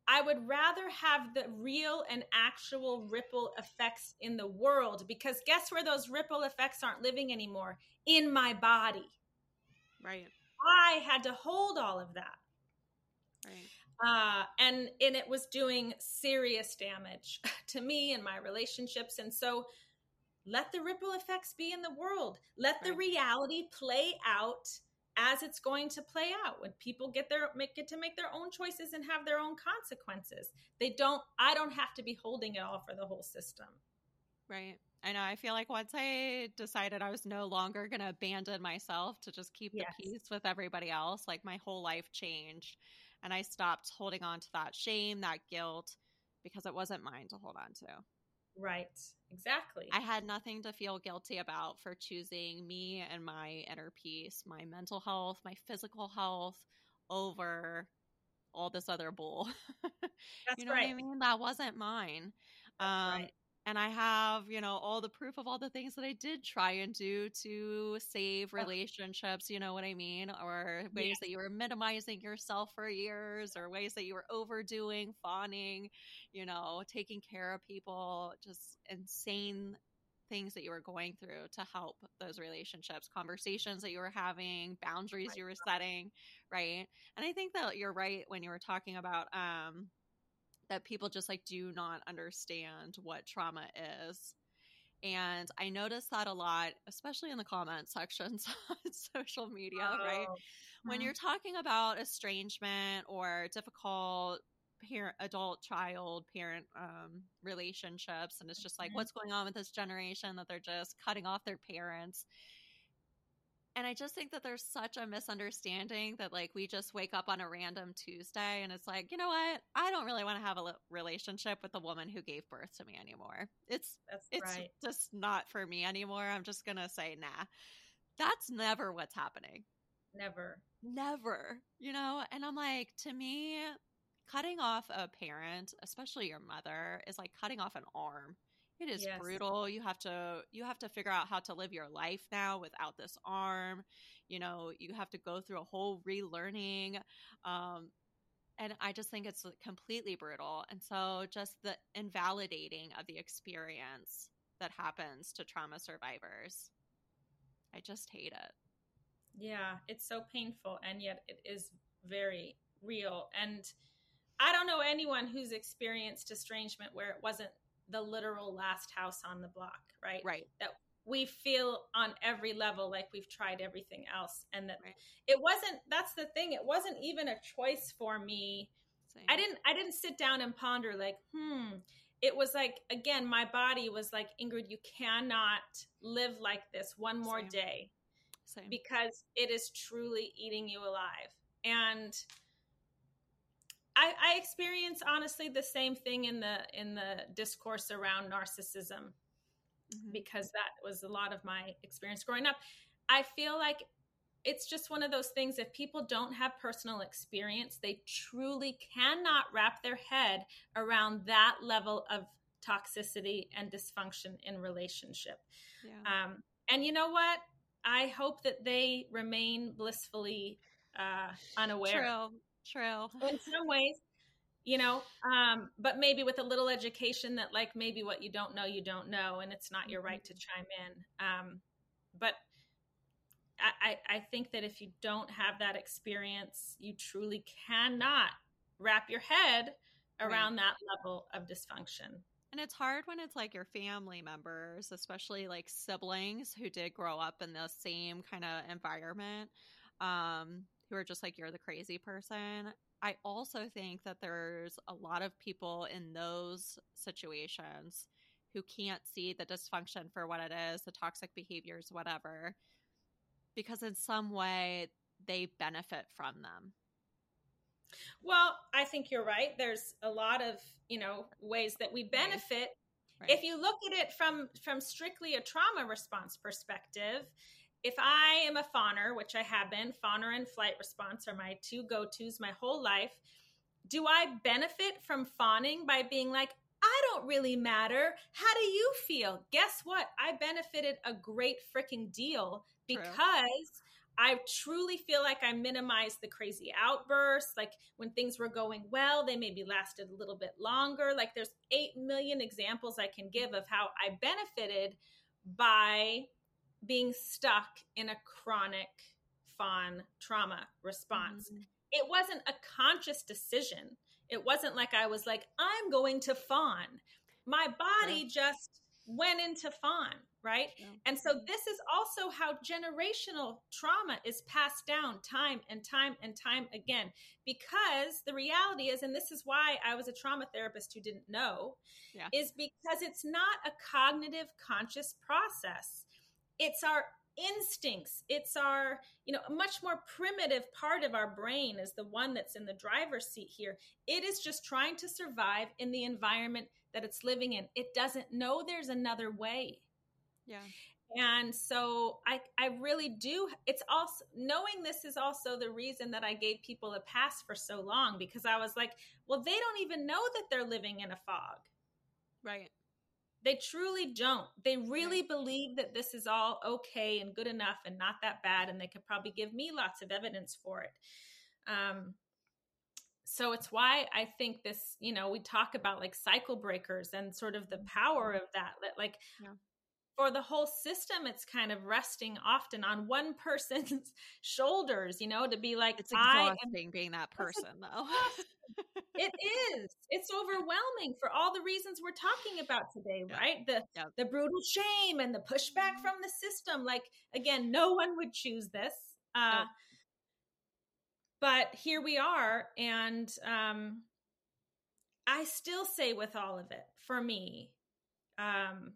I would rather have the real and actual ripple effects in the world, because guess where those ripple effects aren't living anymore? In my body. Right. I had to hold all of that. Right. Uh, and, and it was doing serious damage to me and my relationships. And so let the ripple effects be in the world. Let the Right. reality play out as it's going to play out. When people get their make get to make their own choices and have their own consequences, they don't. I don't have to be holding it all for the whole system. Right. I know. I feel like once I decided I was no longer going to abandon myself to just keep Yes. the peace with everybody else, like my whole life changed, and I stopped holding on to that shame, that guilt, because it wasn't mine to hold on to. Right. Exactly. I had nothing to feel guilty about for choosing me and my inner peace, my mental health, my physical health over all this other bull. That's You know right. what I mean? That wasn't mine. That's Um, right. and I have, you know, all the proof of all the things that I did try and do to save relationships, you know what I mean? Or ways Yes. that you were minimizing yourself for years, or ways that you were overdoing, fawning, you know, taking care of people, just insane things that you were going through to help those relationships, conversations that you were having, boundaries you were setting, right? And I think that you're right when you were talking about um that people just like do not understand what trauma is. And I notice that a lot, especially in the comment sections on social media, right? Oh. When Mhm. you're talking about estrangement or difficult parent, adult child parent um, relationships, and it's just like, Mhm. what's going on with this generation that they're just cutting off their parents? And I just think that there's such a misunderstanding that like we just wake up on a random Tuesday and it's like, you know what? I don't really want to have a relationship with the woman who gave birth to me anymore. It's That's it's right. just not for me anymore. I'm just going to say nah. That's never what's happening. Never. Never. You know, and I'm like, to me, cutting off a parent, especially your mother, is like cutting off an arm. It is Yes. brutal. You have to you have to figure out how to live your life now without this arm. You know, you have to go through a whole relearning. Um, and I just think it's completely brutal. And so just the invalidating of the experience that happens to trauma survivors, I just hate it. Yeah, it's so painful, and yet it is very real. And I don't know anyone who's experienced estrangement where it wasn't the literal last house on the block, right? Right. That we feel on every level like we've tried everything else, and that Right. it wasn't. That's the thing. It wasn't even a choice for me. Same. I didn't. I didn't sit down and ponder like, hmm. It was like, again, my body was like, Ingrid, you cannot live like this one more Same. day. Same. Because it is truly eating you alive. And I, I experience honestly the same thing in the in the discourse around narcissism, mm-hmm. because that was a lot of my experience growing up. I feel like it's just one of those things, if people don't have personal experience, they truly cannot wrap their head around that level of toxicity and dysfunction in relationship. Yeah. Um, and you know what? I hope that they remain blissfully uh, unaware. True, true. In some ways, you know, um, but maybe with a little education that like maybe what you don't know, you don't know, and it's not mm-hmm. your right to chime in. Um, but I, I think that if you don't have that experience, you truly cannot wrap your head around right. that level of dysfunction. And it's hard when it's like your family members, especially like siblings who did grow up in the same kind of environment, um, who are just like, you're the crazy person. I also think that there's a lot of people in those situations who can't see the dysfunction for what it is, the toxic behaviors, whatever, because in some way they benefit from them. Well, I think you're right. There's a lot of, you know, ways that we benefit. Right. Right. If you look at it from, from strictly a trauma response perspective, if I am a fawner, which I have been, fawner and flight response are my two go-tos my whole life. Do I benefit from fawning by being like, I don't really matter. How do you feel? Guess what? I benefited a great freaking deal because True. I truly feel like I minimized the crazy outbursts. Like when things were going well, they maybe lasted a little bit longer. Like there's eight million examples I can give of how I benefited by being stuck in a chronic fawn trauma response. Mm-hmm. It wasn't a conscious decision. It wasn't like I was like, I'm going to fawn. My body Sure. just went into fawn, right? Sure. And so this is also how generational trauma is passed down time and time and time again, because the reality is, and this is why I was a trauma therapist who didn't know, Yeah. is because it's not a cognitive conscious process. It's our instincts. It's our, you know, a much more primitive part of our brain is the one that's in the driver's seat here. It is just trying to survive in the environment that it's living in. It doesn't know there's another way. Yeah. And so I, I really do. It's also knowing this is also the reason that I gave people a pass for so long, because I was like, well, they don't even know that they're living in a fog. Right. They truly don't. They really Right. believe that this is all okay and good enough and not that bad. And they could probably give me lots of evidence for it. Um, so it's why I think this, you know, we talk about like cycle breakers and sort of the power of that, that like Yeah. for the whole system, it's kind of resting often on one person's shoulders, you know, to be like, It's I exhausting am being that person though. It is. It's overwhelming for all the reasons we're talking about today, Yeah. right? The Yep. the brutal shame and the pushback from the system. Like, again, no one would choose this. Uh, Nope. But here we are. And um, I still say with all of it, for me, um,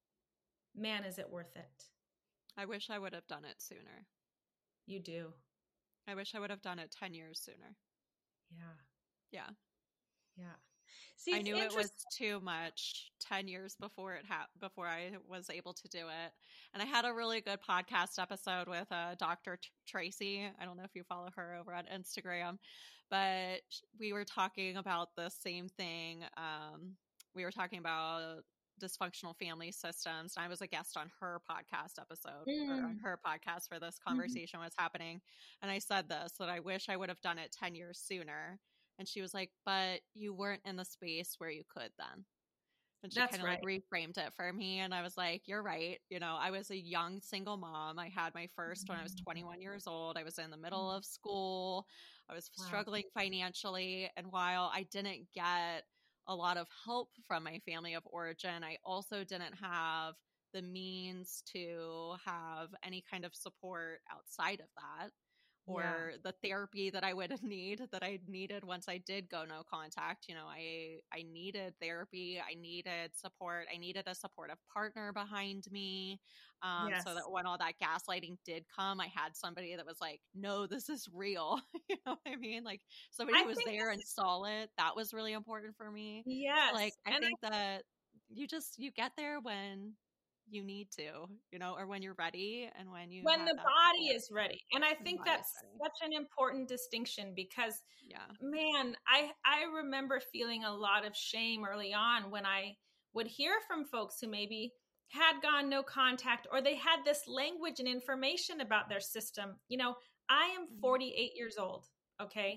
man, is it worth it? I wish I would have done it sooner. You do. I wish I would have done it ten years sooner. Yeah. Yeah. Yeah. See, I it's knew it was interesting. too much ten years before it ha- before I was able to do it. And I had a really good podcast episode with uh, Doctor T- Tracy. I don't know if you follow her over on Instagram, but sh- we were talking about the same thing. Um, we were talking about dysfunctional family systems. And I was a guest on her podcast episode or on Mm. her podcast where this Mhm. conversation was happening. And I said this, that I wish I would have done it ten years sooner. And she was like, but you weren't in the space where you could then. And she That's kind of right. like reframed it for me. And I was like, you're right. You know, I was a young single mom. I had my first when I was twenty-one years old. I was in the middle of school. I was Wow. struggling financially. And while I didn't get a lot of help from my family of origin, I also didn't have the means to have any kind of support outside of that. Or Yeah. the therapy that I would need that I needed once I did go no contact. You know, I I needed therapy, I needed support, I needed a supportive partner behind me. Um, Yes. so that when all that gaslighting did come, I had somebody that was like, no, this is real. You know what I mean? Like somebody I who was think there and saw it. That was really important for me. yes. So like I And think that you just you get there when you need to, you know, or when you're ready and when you when have the that body support. is ready. And I When the think body is that's ready. such an important distinction because Yeah. man, I I remember feeling a lot of shame early on when I would hear from folks who maybe had gone no contact or they had this language and information about their system. You know, I am Mhm. forty-eight years old, okay?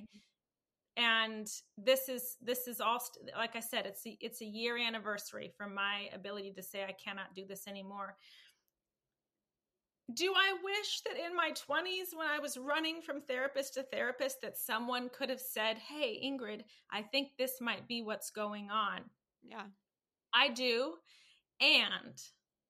And this is this is all st- like I said, it's a, it's a year anniversary from my ability to say I cannot do this anymore. Do I wish that in my twenties, when I was running from therapist to therapist, that someone could have said, hey, Ingrid, I think this might be what's going on? Yeah. I do. And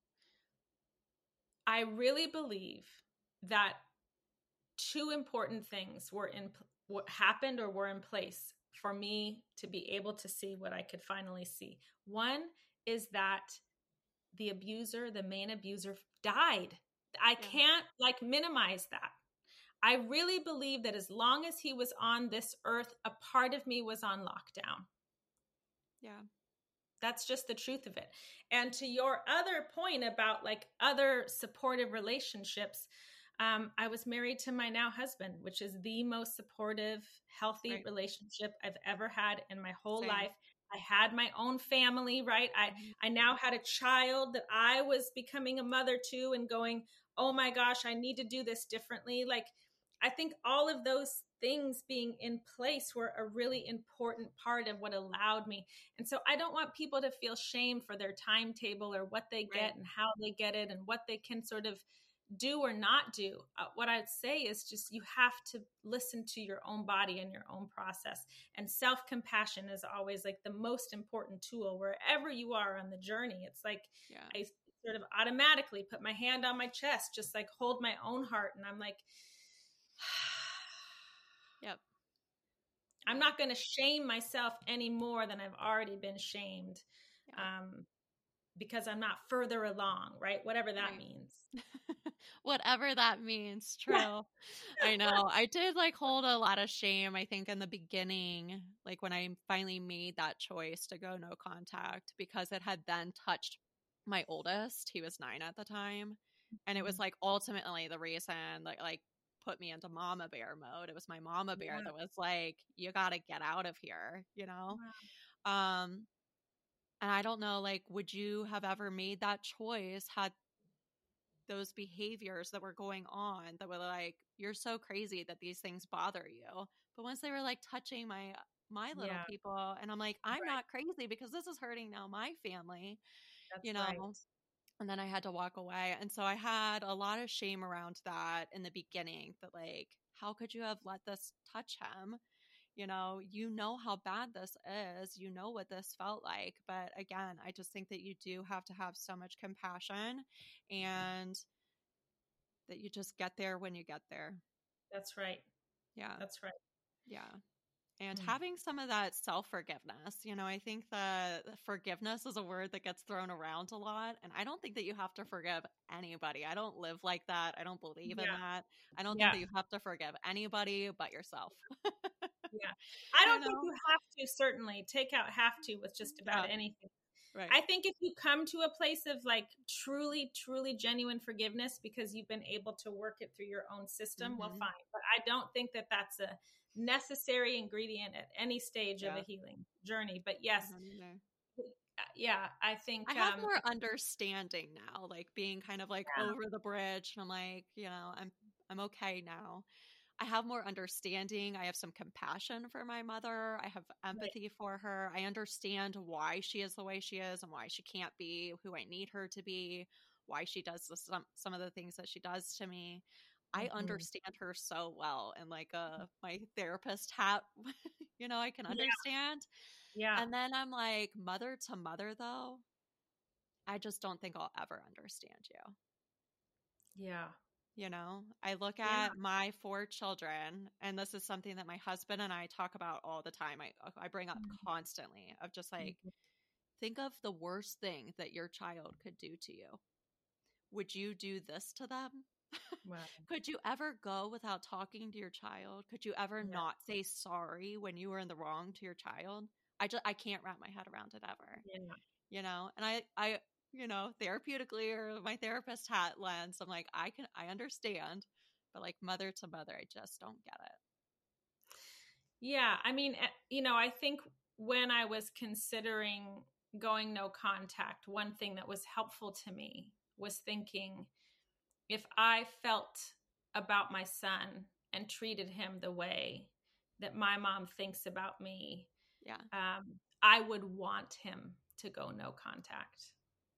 I really believe that two important things were in what happened or were in place for me to be able to see what I could finally see. One is that the abuser, the main abuser, died. I Yeah. can't like minimize that. I really believe that as long as he was on this earth, a part of me was on lockdown. Yeah. That's just the truth of it. And to your other point about like other supportive relationships, um, I was married to my now husband, which is the most supportive, healthy Right. relationship I've ever had in my whole Same. life. I had my own family, right? I, Mhm. I now had a child that I was becoming a mother to and going, oh my gosh, I need to do this differently. Like, I think all of those things being in place were a really important part of what allowed me. And so I don't want people to feel shame for their timetable or what they get Right. and how they get it and what they can sort of do or not do. Uh, what I'd say is just you have to listen to your own body and your own process. And self-compassion is always like the most important tool wherever you are on the journey. It's like Yeah. I sort of automatically put my hand on my chest, just like hold my own heart. And I'm like, Yep. I'm not going to shame myself any more than I've already been shamed. Yeah. Um, because I'm not further along, right? Whatever that Right. means. Whatever that means. True. I know. I did like hold a lot of shame, I think, in the beginning, like when I finally made that choice to go no contact, because it had then touched my oldest. He was nine at the time. And it was like ultimately the reason that like put me into mama bear mode. It was my mama bear Yeah. that was like, you got to get out of here, you know? Wow. Um, and I don't know, like, would you have ever made that choice had those behaviors that were going on that were like, you're so crazy that these things bother you? But once they were like touching my my little Yeah. people, and I'm like, I'm Right. not crazy because this is hurting now my family, you That's know? right. And then I had to walk away. And so I had a lot of shame around that in the beginning, that like, how could you have let this touch him? You know, you know how bad this is, you know what this felt like. But again, I just think that you do have to have so much compassion, and that you just get there when you get there. That's right. Yeah. That's right. Yeah. And Mm. having some of that self-forgiveness, you know, I think that forgiveness is a word that gets thrown around a lot. And I don't think that you have to forgive anybody. I don't live like that. I don't believe in Yeah. that. I don't think Yeah. that you have to forgive anybody but yourself. Yeah. I You don't think know? you have to, certainly take out have to with just about Yeah. anything. Right. I think if you come to a place of like truly, truly genuine forgiveness because you've been able to work it through your own system, Mm-hmm. well, fine. But I don't think that that's a necessary ingredient at any stage of Yeah. a healing journey. But yes, I don't either. yeah, I think, I have um, more understanding now, like being kind of like yeah, over the bridge. And I'm like, you know, I'm I'm okay now. I have more understanding. I have some compassion for my mother. I have right. empathy for her. I understand why she is the way she is and why she can't be who I need her to be, why she does the, some some of the things that she does to me. I Mhm. understand her so well, and like uh my therapist hat, you know, I can Yeah, understand. yeah, And then I'm like, mother to mother though, I just don't think I'll ever understand you. yeah, You know, I look yeah. at my four children, and this is something that my husband and I talk about all the time. I I bring up Mhm. constantly of just like, think of the worst thing that your child could do to you. Would you do this to them? Wow. Could you ever go without talking to your child? Could you ever Yeah, not say sorry when you were in the wrong to your child? I just I can't wrap my head around it ever. yeah. You know, and I I you know, therapeutically or my therapist hat lens, I'm like, I can I understand, but like mother to mother, I just don't get it. Yeah, I mean, eh, you know, I think when I was considering going no contact, one thing that was helpful to me was thinking if I felt about my son and treated him the way that my mom thinks about me, Yeah. um, I would want him to go no contact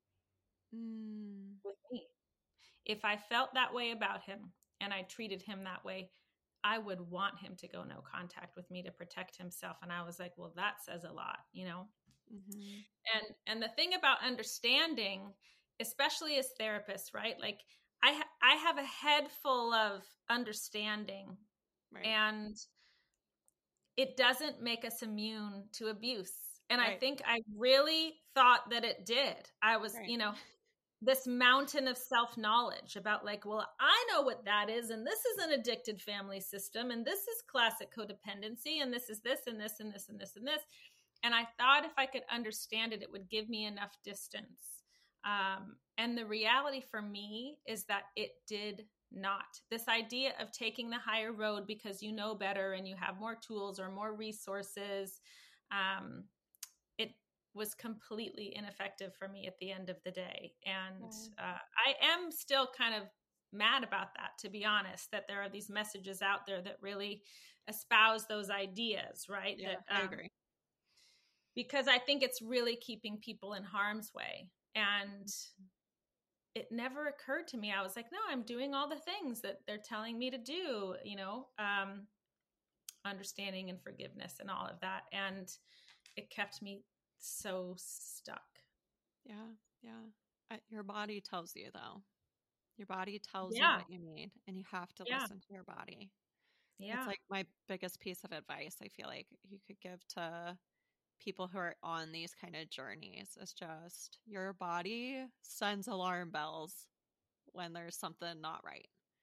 Mm, with me. If I felt that way about him and I treated him that way, I would want him to go no contact with me to protect himself. And I was like, well, that says a lot, you know? mm-hmm. And and the thing about understanding, especially as therapists, right? Like I ha- I have a head full of understanding, Right. and it doesn't make us immune to abuse. And I Right. think I really thought that it did. I was, Right. you know, this mountain of self-knowledge about like, well, I know what that is, and this is an addicted family system, and this is classic codependency, and this is this and this and this and this and this. And I thought if I could understand it, it would give me enough distance. Um, and the reality for me is that it did not. This idea of taking the higher road because you know better and you have more tools or more resources, um, it was completely ineffective for me at the end of the day. And Yeah. uh, I am still kind of mad about that, to be honest, that there are these messages out there that really espouse those ideas, right? Yeah, That, I um, agree. because I think it's really keeping people in harm's way. And it never occurred to me. I was like, no, I'm doing all the things that they're telling me to do, you know, um, understanding and forgiveness and all of that. And it kept me so stuck. Yeah. Yeah. I, your body tells you, though. Your body tells you Yeah. what you need, and you have to Yeah. listen to your body. It's Yeah. like my biggest piece of advice I feel like you could give to people who are on these kind of journeys is just your body sends alarm bells when there's something not right.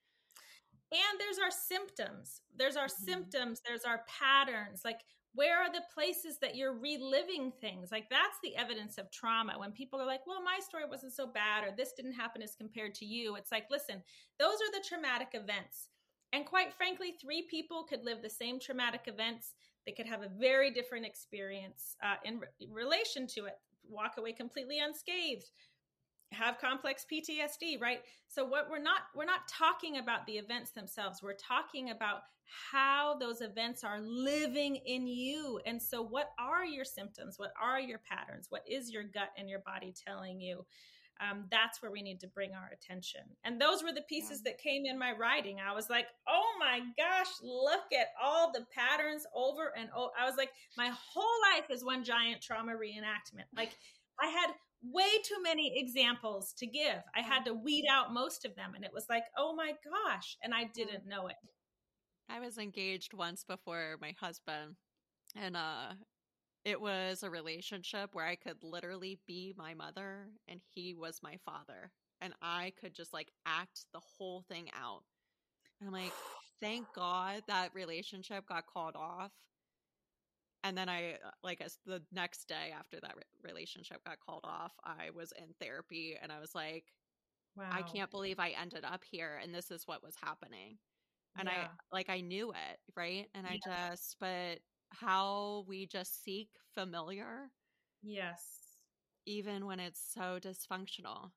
And there's our symptoms. There's our Mm-hmm. symptoms. There's our patterns. Like, where are the places that you're reliving things? Like, that's the evidence of trauma. When people are like, well, my story wasn't so bad, or this didn't happen as compared to you. It's like, listen, those are the traumatic events. And quite frankly, three people could live the same traumatic events. They could have a very different experience uh, in re- relation to it, walk away completely unscathed, have complex P T S D, right? So what we're not we're not talking about the events themselves. We're talking about how those events are living in you. And so what are your symptoms? What are your patterns? What is your gut and your body telling you? Um, that's where we need to bring our attention. And those were the pieces yeah. that came in my writing. I was like, oh my gosh, look at all the patterns over and over. I was like, my whole life is one giant trauma reenactment. Like, I had way too many examples to give. I had to weed out most of them. And it was like, oh my gosh. And I didn't know it. I was engaged once before my husband, and uh, it was a relationship where I could literally be my mother and he was my father. And I could just like act the whole thing out. And I'm like, thank God that relationship got called off. And then I, like, as the next day after that re- relationship got called off, I was in therapy and I was like, wow, I can't believe I ended up here. And this is what was happening. And yeah. I, like, I knew it, right? And I yeah. just, but how we just seek familiar. Yes. Even when it's so dysfunctional.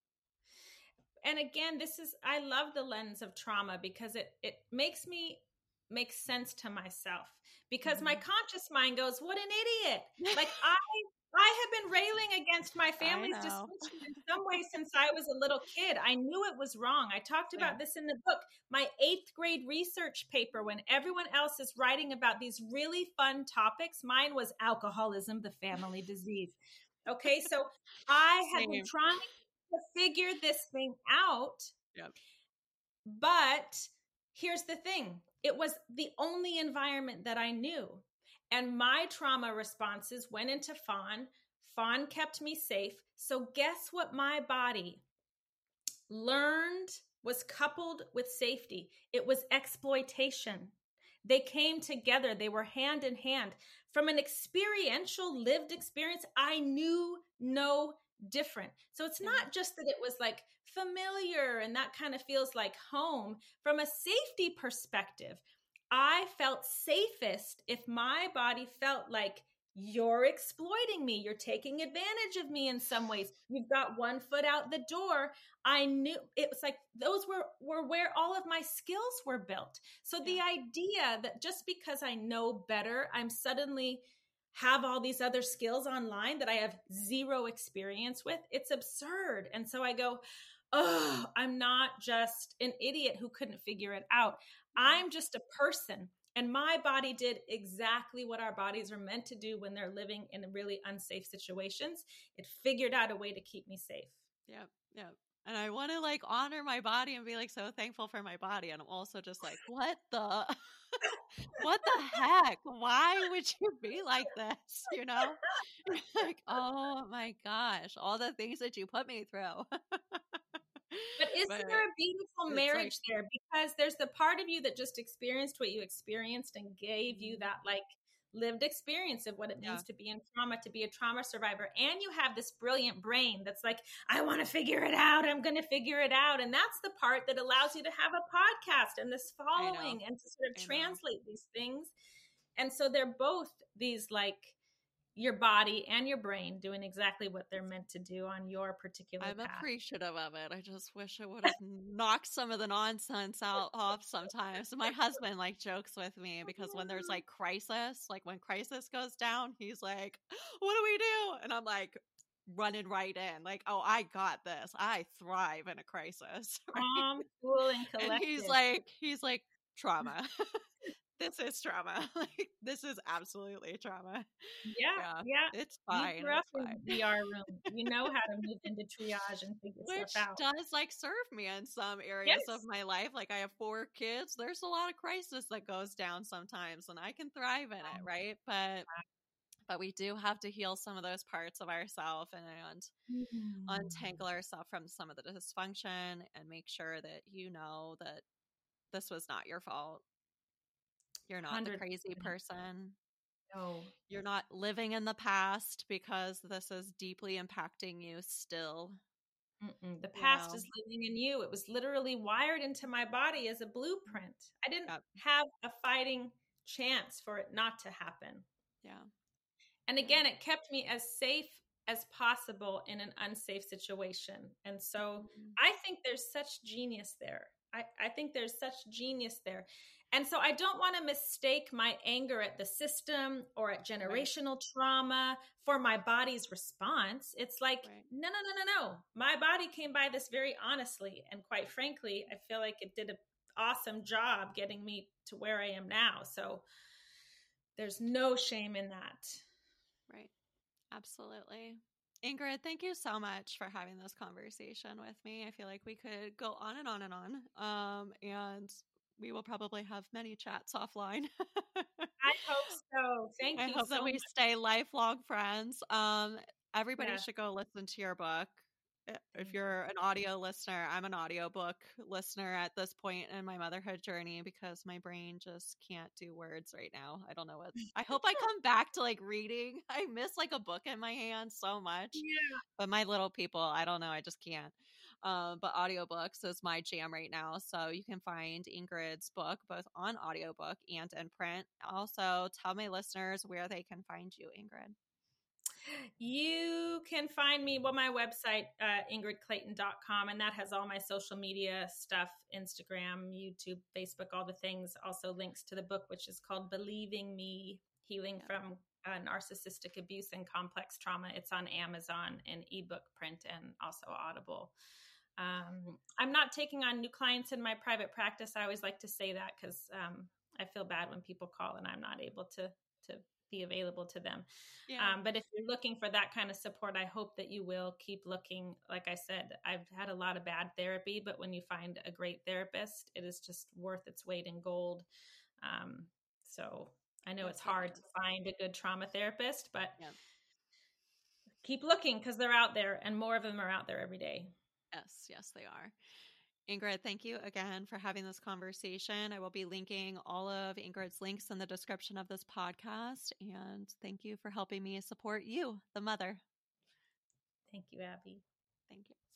And again, this is, I love the lens of trauma because it, it makes me make sense to myself, because mm-hmm. my conscious mind goes, what an idiot. Like I, I have been railing against my family's dysfunction in some way since I was a little kid. I knew it was wrong. I talked about yeah. this in the book, my eighth grade research paper, when everyone else is writing about these really fun topics. Mine was alcoholism, the family disease. Okay. So I had been trying to figure this thing out. Yep. But here's the thing. It was the only environment that I knew. And my trauma responses went into fawn. Fawn kept me safe. So guess what my body learned was coupled with safety? It was exploitation. They came together. They were hand in hand. From an experiential lived experience, I knew no different. So it's not just that it was like familiar and that kind of feels like home. From a safety perspective, I felt safest if my body felt like, you're exploiting me. You're taking advantage of me in some ways. You've got one foot out the door. I knew it was like those were, were where all of my skills were built. So yeah. the idea that just because I know better, I'm suddenly have all these other skills online that I have zero experience with, it's absurd. And so I go, oh, I'm not just an idiot who couldn't figure it out. I'm just a person. And my body did exactly what our bodies are meant to do when they're living in really unsafe situations. It figured out a way to keep me safe. Yep. Yep. And I want to like honor my body and be like so thankful for my body. And I'm also just like, what the, what the heck? Why would you be like this? You know, like, oh my gosh, all the things that you put me through. But isn't but there a beautiful marriage like, there? Because there's the part of you that just experienced what you experienced and gave you that like lived experience of what it means yeah. to be in trauma, to be a trauma survivor. And you have this brilliant brain that's like, I want to figure it out. I'm going to figure it out. And that's the part that allows you to have a podcast and this following and to sort of I translate know. These things. And so they're both these like your body and your brain doing exactly what they're meant to do on your particular I'm path. appreciative of it. I just wish I would have knocked some of the nonsense out off sometimes. My husband like jokes with me because when there's like crisis, like when crisis goes down, he's like, "What do we do?" And I'm like running right in, like, "Oh, I got this. I thrive in a crisis." Right? Calm, cool, and And he's collected. like, he's like, "Trauma." This is trauma. Like this is absolutely trauma. Yeah, Yeah, yeah. it's You fine. grew up It's in fine. the E R room. You know how to move into triage and figure stuff Which out. does like serve me in some areas of Yes. my life. Like I have four kids. There's a lot of crisis that goes down sometimes and I can thrive in it, right? But but we do have to heal some of those parts of ourselves and, and Mm. untangle ourselves from some of the dysfunction and make sure that you know that this was not your fault. You're not the one hundred crazy percent. person. No. You're not living in the past because this is deeply impacting you still, Mm-mm. The you past know. is living in you. It was literally wired into my body as a blueprint. I didn't Yep. have a fighting chance for it not to happen. Yeah. And Yeah. again, it kept me as safe as possible in an unsafe situation. And so Mhm. I think there's such genius there. I, I think there's such genius there. And so I don't want to mistake my anger at the system or at Right. generational trauma for my body's response. It's like, Right. no, no, no, no, no. My body came by this very honestly. And quite frankly, I feel like it did an awesome job getting me to where I am now. So there's no shame in that. Right. Absolutely. Ingrid, thank you so much for having this conversation with me. I feel like we could go on and on and on. Um, and we will probably have many chats offline. I hope so. Thank I you hope that so we much. stay lifelong friends. Um, everybody Yeah. should go listen to your book. I- If Thank you. you're an audio listener, I'm an audiobook listener at this point in my motherhood journey because my brain just can't do words right now. I don't know what. I hope I come back to like reading. I miss like a book in my hand so much. Yeah. But my little people, I don't know, I just can't. Um, but audiobooks is my jam right now. So you can find Ingrid's book both on audiobook and in print. Also, tell my listeners where they can find you, Ingrid. You can find me, well, my website, uh, ingrid clayton dot com, and that has all my social media stuff, Instagram, YouTube, Facebook, all the things. Also links to the book, which is called Believing Me, Healing Yeah. from uh, Narcissistic Abuse and Complex Trauma. It's on Amazon in ebook, print, and also Audible. Um, I'm not taking on new clients in my private practice. I always like to say that because um, I feel bad when people call and I'm not able to to be available to them. Yeah. Um, but if you're looking for that kind of support, I hope that you will keep looking. Like I said, I've had a lot of bad therapy, but when you find a great therapist, it is just worth its weight in gold. Um, so I know Yes, it's it hard to is. find a good trauma therapist, but Yeah. keep looking because they're out there and more of them are out there every day. Yes, yes, they are. Ingrid, thank you again for having this conversation. I will be linking all of Ingrid's links in the description of this podcast. And thank you for helping me support you, the mother. Thank you, Abby. Thank you.